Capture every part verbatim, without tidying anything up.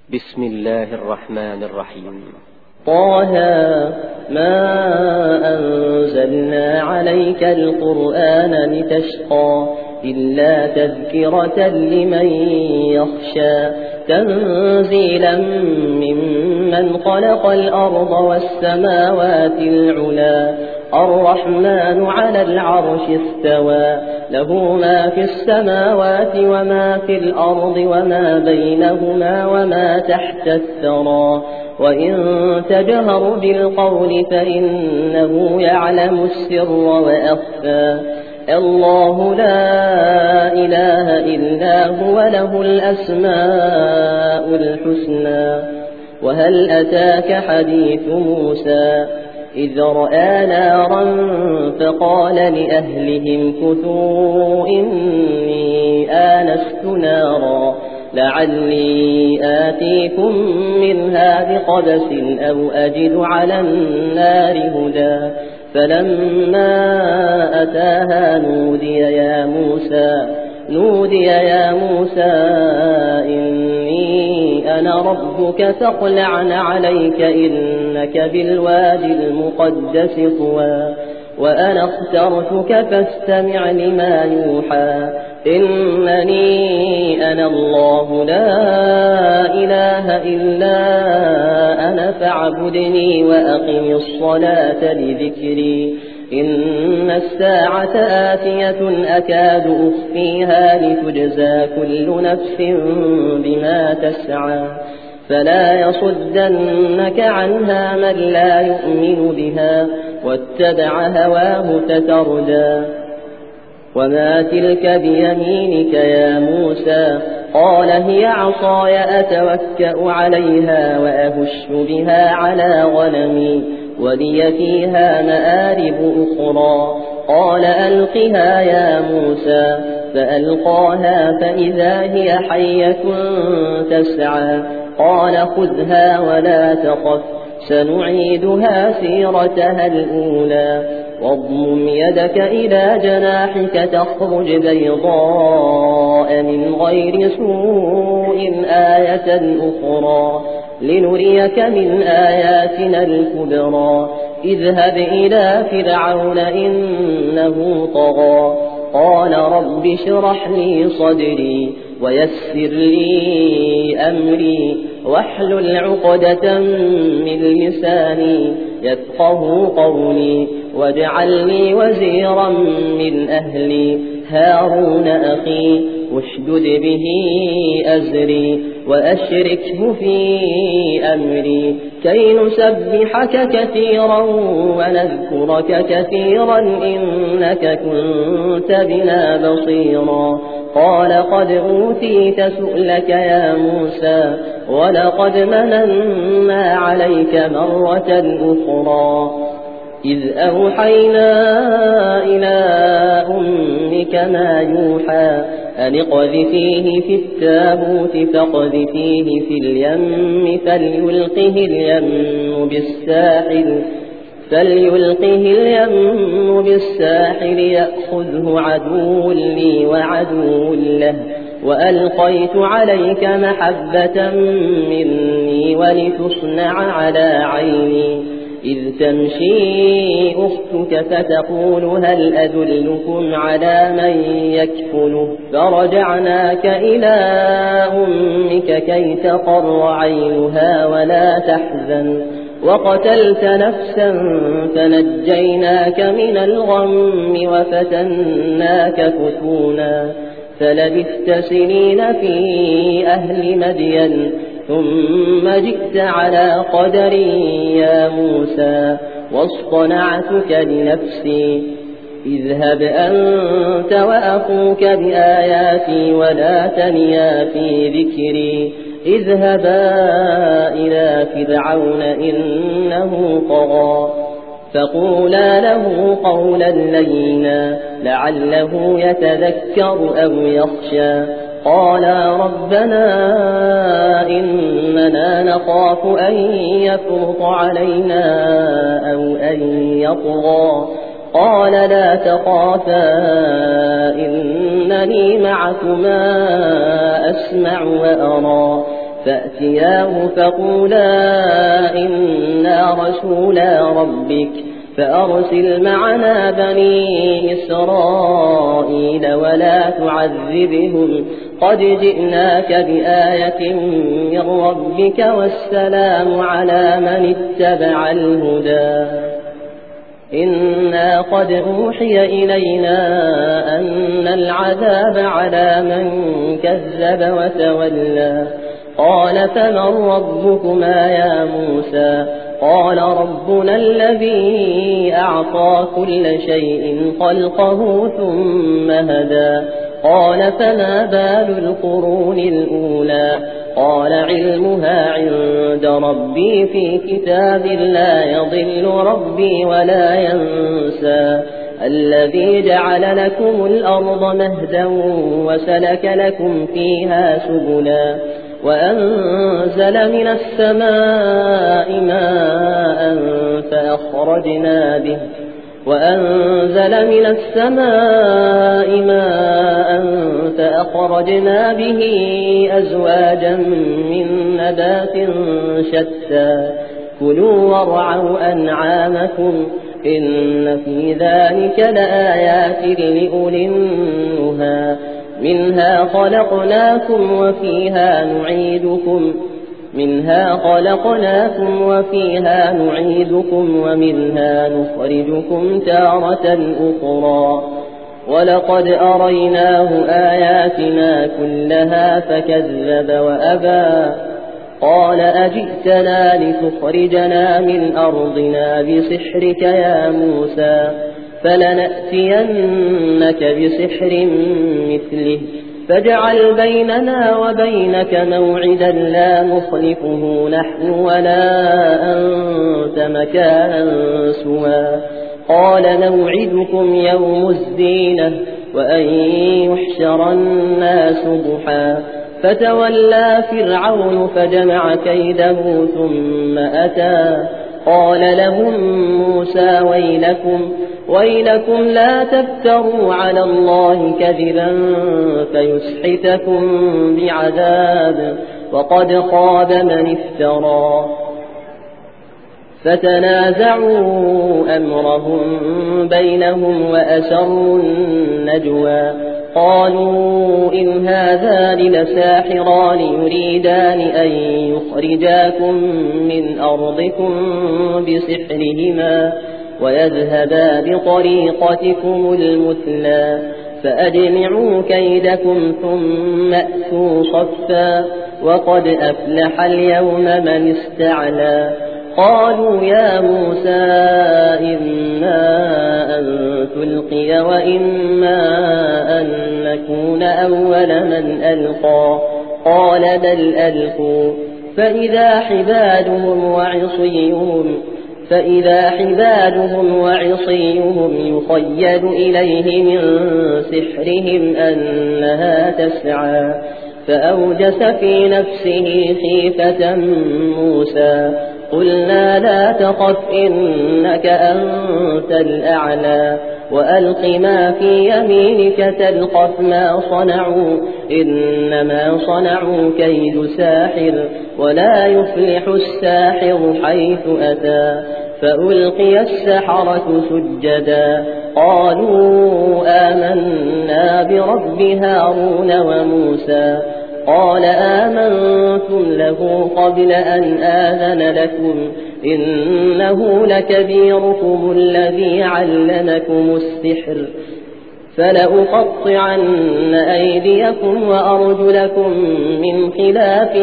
بسم الله الرحمن الرحيم. طه ما أنزلنا عليك القرآن لتشقى إلا تذكرة لمن يخشى تنزيلا ممن خلق الأرض والسماوات العلا الرحمن على العرش استوى له ما في السماوات وما في الأرض وما بينهما وما تحت الثرى وإن تجهر بالقول فإنه يعلم السر وأخفى الله لا إله إلا هو له الأسماء الحسنى. وهل أتاك حديث موسى إذ رأى نارا فقال لأهلهم كثوا إني آنست نارا لعلي آتيكم منها بقبس أو أجد على النار هدى فلما أتاها نودي يا موسى نودي يا موسى إني أنا ربك فاخلع عليك إنك بالوادي المقدس طوى وأنا اخترتك فاستمع لما يوحى إنني أنا الله لا إله إلا أنا فاعبدني وأقم الصلاة لذكري إن الساعة آتية أكاد أخفيها لتجزى كل نفس بما تسعى فلا يصدنك عنها من لا يؤمن بها واتبع هواه فتردى. وما تلك بيمينك يا موسى قال هي عصاي أتوكأ عليها وأهش بها على غنمي ولي فيها مآرب أخرى قال ألقها يا موسى فألقاها فإذا هي حية تسعى قال خذها ولا تخف سنعيدها سيرتها الأولى واضمم يدك إلى جناحك تخرج بيضاء من غير سوء آية أخرى لنريك من آياتنا الكبرى اذهب إلى فرعون إنه طغى قال رب اشرح لي صدري ويسر لي أمري واحلل عقدة من لساني يفقه قولي واجعل لي وزيرا من أهلي هارون أخي اشدد به أزري وأشركه في أمري كي نسبحك كثيرا ونذكرك كثيرا إنك كنت بنا بصيرا قال قد أوتيت سؤلك يا موسى ولقد مننا عليك مرة أخرى إذ أوحينا إلى أمك ما يوحى أن اقذفيه في التابوت فاقذفيه في اليم فليلقه اليم بالساحل فليلقه اليم بالساحل يأخذه عدو لي وعدو له وألقيت عليك محبة مني ولتصنع على عيني إذ تمشي أختك فتقول هل أدلكم على من يكفله فرجعناك إلى أمك كي تقر عينها ولا تحزن وقتلت نفسا فنجيناك من الغم وفتناك فتونا فلبثت سنين في أهل مدين ثم جئت على قدري يا موسى واصطنعتك لنفسي اذهب أنت وأخوك بآياتي ولا تنيا في ذكري اذهبا إلى فرعون إنه طغى فقولا له قولا لينا لعله يتذكر أو يخشى قالا ربنا إننا نخاف أن يفرط علينا أو أن يطغى قال لا تخافا إنني معكما أسمع وأرى فأتياه فقولا إنا رسولا ربك فأرسل معنا بني إسرائيل ولا تعذبهم قد جئناك بآية من ربك والسلام على من اتبع الهدى إنا قد أوحي إلينا أن العذاب على من كذب وتولى قال فمن ربكما يا موسى قال ربنا الذي أعطى كل شيء خلقه ثم هدى قال فما بال القرون الأولى قال علمها عند ربي في كتاب لا يضل ربي ولا ينسى الذي جعل لكم الأرض مهدا وسلك لكم فيها سبلا وأنزل من السماء ماء فأخرجنا به وأنزل من السماء ماء فأخرجنا به أزواجا من نبات شتى كلوا وارعوا أنعامكم إن في ذلك لآيات لأولي النهى منها خلقناكم وفيها نعيدكم منها خلقناكم وفيها نعيدكم ومنها نخرجكم تارة أخرى ولقد أريناه آياتنا كلها فكذب وأبى قال أجئتنا لتخرجنا من أرضنا بسحرك يا موسى فلنأتينك بسحر مثله فاجعل بيننا وبينك موعدا لا نخلفه نحن ولا أنت مكانا سوى قال موعدكم يوم الزينة وأن يحشر الناس ضحى فتولى فرعون فجمع كيده ثم أتى قال لهم موسى ويلكم ويلكم لا تفتروا على الله كذبا فيسحتكم بعذاب وقد خاب من افترى فتنازعوا أمرهم بينهم وأسروا النجوى قالوا إن هذان لساحران يريدان أن يخرجاكم من أرضكم بسحرهما ويذهبا بطريقتكم المثلى فأجمعوا كيدكم ثم أتوا صفا وقد أفلح اليوم من استعلى قالوا يا موسى إما أن تلقي وإما أن نكون أول من ألقى قال بل ألقوا فإذا حبالهم وعصيهم فإذا حبالهم وعصيهم يخيل إليه من سحرهم أنها تسعى فأوجس في نفسه خيفة موسى قلنا لا تخف إنك أنت الأعلى وألق ما في يمينك تلقف ما صنعوا إنما صنعوا كيد ساحر ولا يفلح الساحر حيث أتى فألقي السحرة سجدا قالوا آمنا برب هارون وموسى قال آمنتم له قبل أن آذن لكم إنه لكبيركم الذي علمكم السحر فلأقطعن أيديكم وأرجلكم من خلاف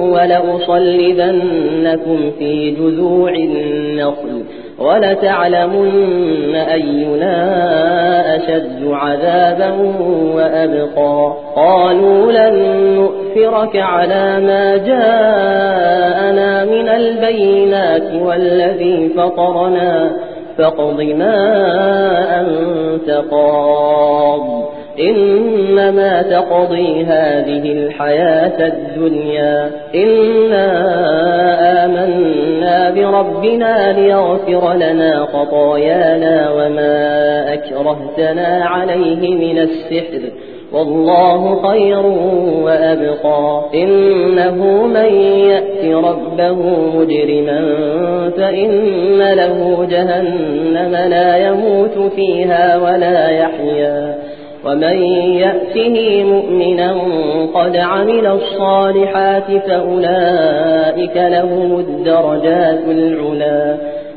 ولأصلبنكم في جذوع النخل ولتعلمن أينا أشد عذابا وأبقى قالوا لن نؤثرك على ما جاءنا من البينات والذي فطرنا فاقض ما أنت قاض إنما تقضي هذه الحياة الدنيا إنا آمنا بربنا ليغفر لنا خطايانا وما أكرهتنا عليه من السحر والله خير وأبقى إنه من يأت ربه مجرما فإن له جهنم لا يموت فيها ولا يحيا ومن يأته مؤمنا قد عمل الصالحات فأولئك لهم الدرجات العلا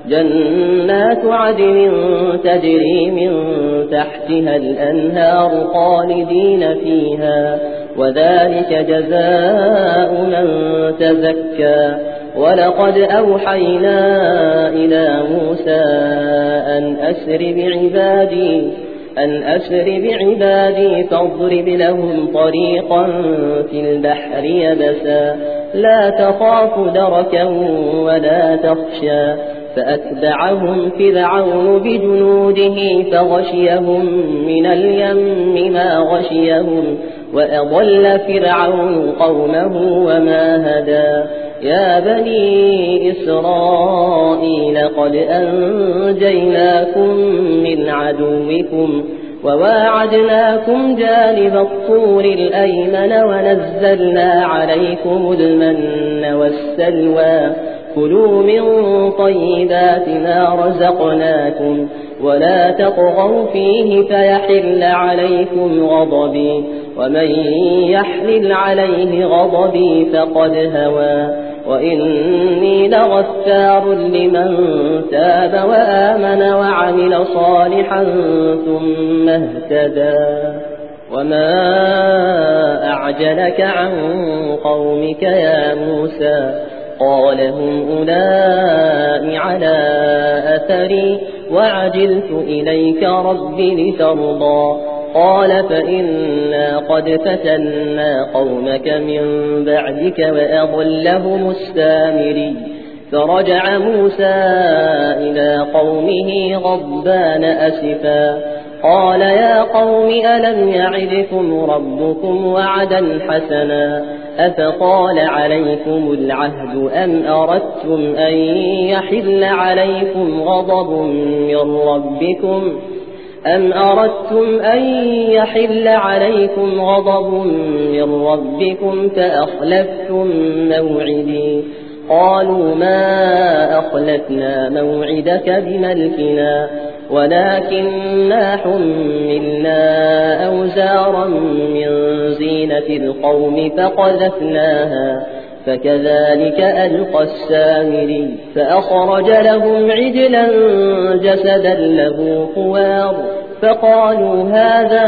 جنات عدن تجري من تحتها الأنهار خالدين فيها وذلك جزاء من تزكى ولقد أوحينا إلى موسى أن أسر بعبادي أن أسر بعبادي فاضرب لهم طريقا في البحر يبسا لا تخاف دركا ولا تخشى فأتبعهم فرعون بجنوده فغشيهم من اليم ما غشيهم وأضل فرعون قومه وما هدى يا بني إسرائيل قد أنجيناكم من عدوكم وواعدناكم جانب الطور الأيمن ونزلنا عليكم المن والسلوى كلوا من طيبات ما رزقناكم ولا تطغوا فيه فيحل عليكم غضبي ومن يحلل عليه غضبي فقد هوى وإني لغفار لمن تاب وآمن وعمل صالحا ثم اهتدى وما أعجلك عن قومك يا موسى قال هم أولئك على أثري وعجلت إليك رب لترضى قال فإنا قد فتنا قومك من بعدك وأضلهم السامري فرجع موسى إلى قومه غضبان أسفا قال يا قوم ألم يعدكم ربكم وعدا حسنا أفطال عليكم العهد أم أردتم أن يحل عليكم غضب من ربكم أم أردتم أن يحل عليكم غضب من ربكم فأخلفتم موعدي قالوا ما أخلفنا موعدك بملكنا ولكننا حملنا أوزارا من زينة القوم فقذفناها فكذلك ألقى السامري فأخرج لهم عجلا جسدا له خوار فقالوا هذا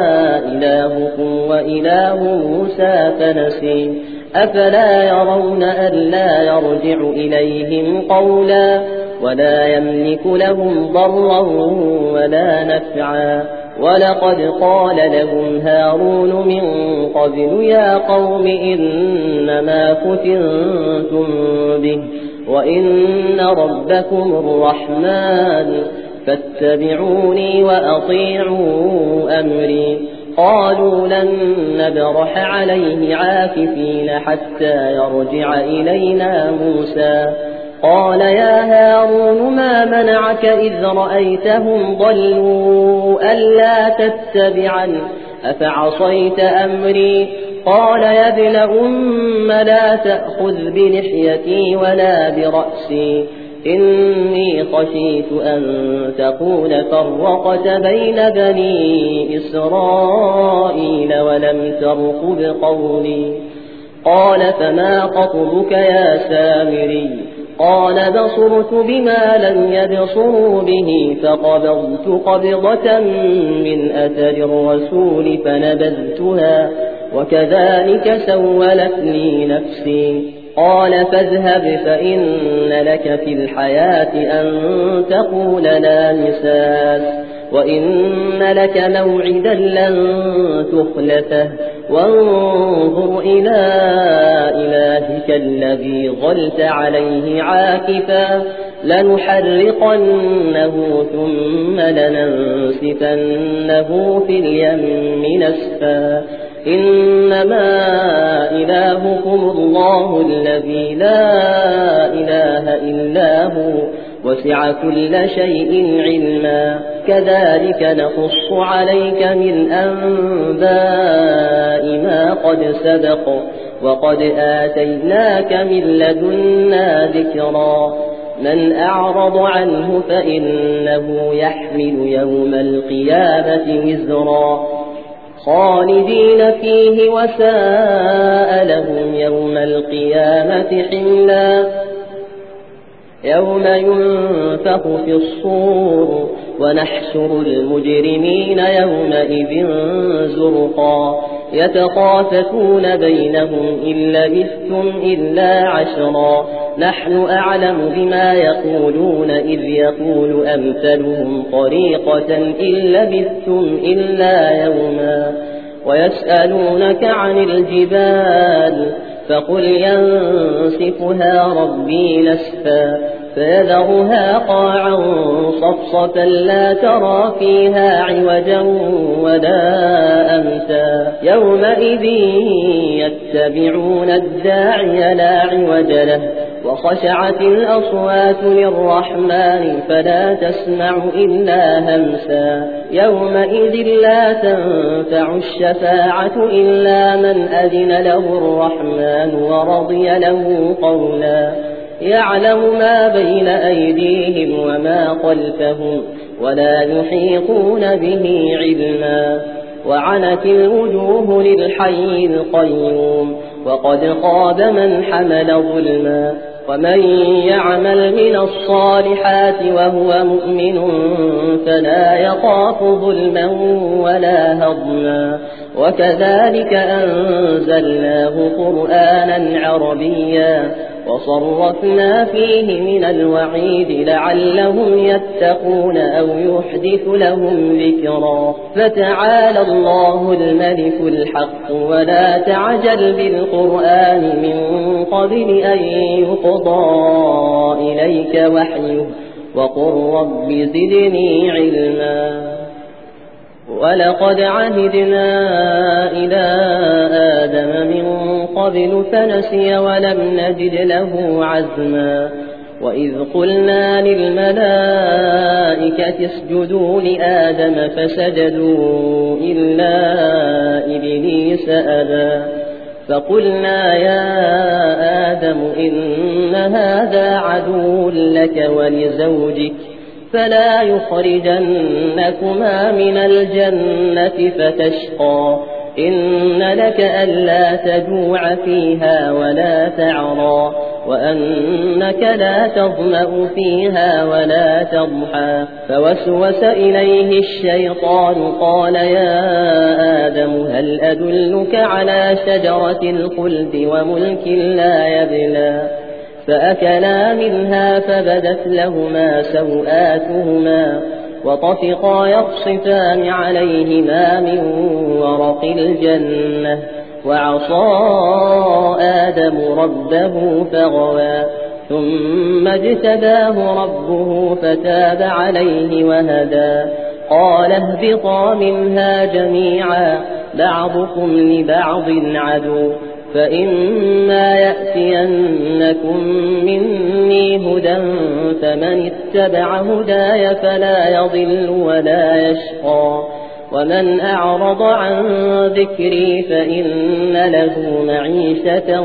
إلهكم وإله موسى فنسي أفلا يرون ألا يرجع إليهم قولا ولا يملك لهم ضرا ولا نفعا ولقد قال لهم هارون من قبل يا قوم إنما فتنتم به وإن ربكم الرحمن فاتبعوني وأطيعوا أمري قالوا لن نبرح عليه عاكفين حتى يرجع إلينا موسى قال يا هارون ما منعك إذ رأيتهم ضلوا ألا تتبعا أفعصيت أمري قال يا ابن أم لا تأخذ بلحيتي ولا برأسي إني خشيت أن تقول فرقت بين بني إسرائيل ولم ترقب قولي قال فما خطبك يا سامري قال بصرت بما لم يبصروا به فقبضت قبضة من أثر الرسول فنبذتها وكذلك سولت لي نفسي قال فاذهب فإن لك في الحياة أن تقول لا مساس وإن لك موعدا لن تخلفه وانظر إلى إلهك الذي ظلت عليه عاكفا لنحرقنه ثم لننسفنه في اليم نسفا إنما إلهكم الله الذي لا إله إلا هو وسع كل شيء علما كذلك نقص عليك من أنباء ما قد سبق وقد آتيناك من لدنا ذكرا من أعرض عنه فإنه يحمل يوم القيامة وزرا خالدين فيه وساء لهم يوم القيامة حملا يوم ينفخ في الصور ونحشر المجرمين يومئذ زرقا يتخافتون بينهم إن لبثتم إلا عشرا نحن أعلم بما يقولون إذ يقول أمثلهم طريقة إن لبثتم إلا يوما ويسألونك عن الجبال فقل ينسفها ربي نسفا فيذرها قاعا صفصفا لا ترى فيها عوجا ولا أمتا يومئذ يتبعون الداعي لا عوج له وخشعت الأصوات للرحمن فلا تسمع إلا همسا يومئذ لا تنفع الشفاعة إلا من أذن له الرحمن ورضي له قولا يعلم ما بين أيديهم وما خلفهم ولا يحيطون به علما وعنت الوجوه للحي القيوم وقد خاب من حمل ظلما ومن يعمل من الصالحات وهو مؤمن فلا يخاف ظلما ولا هضما وكذلك أنزلناه قرآنا عربيا وصرفنا فيه من الوعيد لعلهم يتقون أو يحدث لهم ذكرا فتعالى الله الملك الحق ولا تعجل بالقرآن من قبل أن يقضى إليك وحيه وقل رب زدني علما ولقد عهدنا إلى آدم من قبل فنسي ولم نجد له عزما وإذ قلنا للملائكة اسجدوا لآدم فسجدوا إلا إبليس أبى فقلنا يا آدم إن هذا عدو لك ولزوجك فلا يخرجنكما من الجنة فتشقى إن لك ألا تجوع فيها ولا تعرى وأنك لا تظمأ فيها ولا تضحى فوسوس إليه الشيطان قال يا آدم هل أدلك على شجرة الخلد وملك لا يبلى فأكلا منها فبدت لهما سوآتهما وطفقا يخصفان عليهما من ورق الجنة وعصى آدم ربه فغوى ثم اجتباه ربه فتاب عليه وهدى قال اهبطا منها جميعا بعضكم لبعض عدو فإما يأتينكم مني هدى فمن اتبع هداي فلا يضل ولا يشقى ومن أعرض عن ذكري فإن له معيشة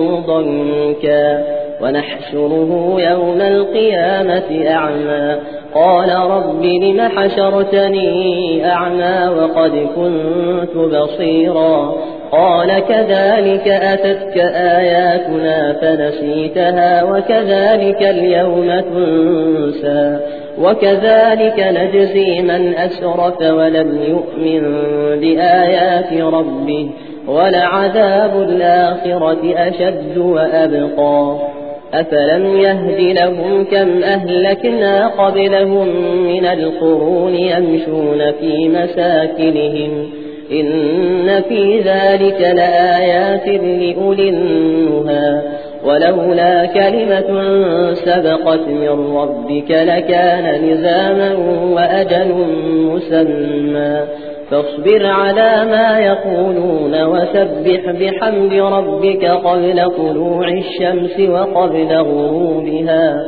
ضنكا ونحشره يوم القيامة أعمى قال رب لم حشرتني أعمى وقد كنت بصيرا قال كذلك أتتك آياتنا فنسيتها وكذلك اليوم تنسى وكذلك نجزي من أسرف ولم يؤمن بآيات ربه ولعذاب الآخرة أشد وأبقى أفلم يهد لهم كم أهلكنا قبلهم من القرون يمشون في مساكنهم إن في ذلك لآيات لأولي النهى ولولا كلمة سبقت من ربك لكان لزاما وأجل مسمى فاصبر على ما يقولون وسبح بحمد ربك قبل طلوع الشمس وقبل غروبها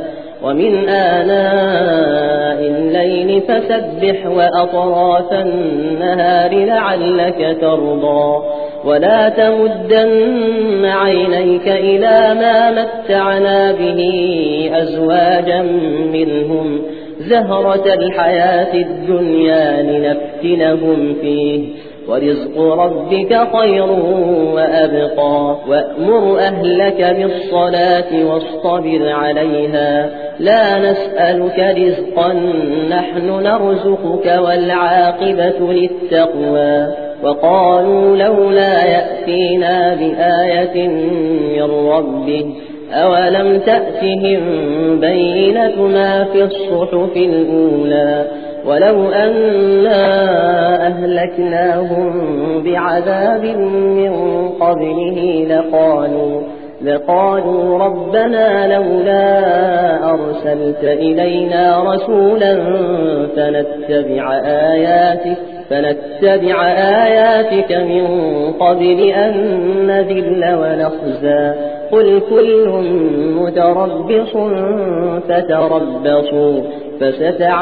ومن آناء الليل فسبح وأطراف النهار لعلك ترضى ولا تمدن عينيك إلى ما متعنا به أزواجا منهم زهرة الحياة الدنيا لنفتنهم فيه ورزق ربك خير وأبقى وأمر أهلك بالصلاة واصطبر عليها لا نسألك رزقا نحن نرزقك والعاقبة للتقوى وقالوا لولا يأتينا بآية من ربه أولم تأتهم بينة ما في الصحف الأولى ولو أنا أهلكناهم بعذاب من قبله لقالوا لقالوا ربنا لولا أرسلت إلينا رسولا فنتبع آياتك فنتبع آياتك من قبل أن نذل ونخزى قل كل متربص فتربصوا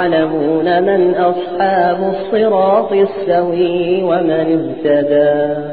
فستعلمون من أصحاب الصراط السوي ومن اهتدى.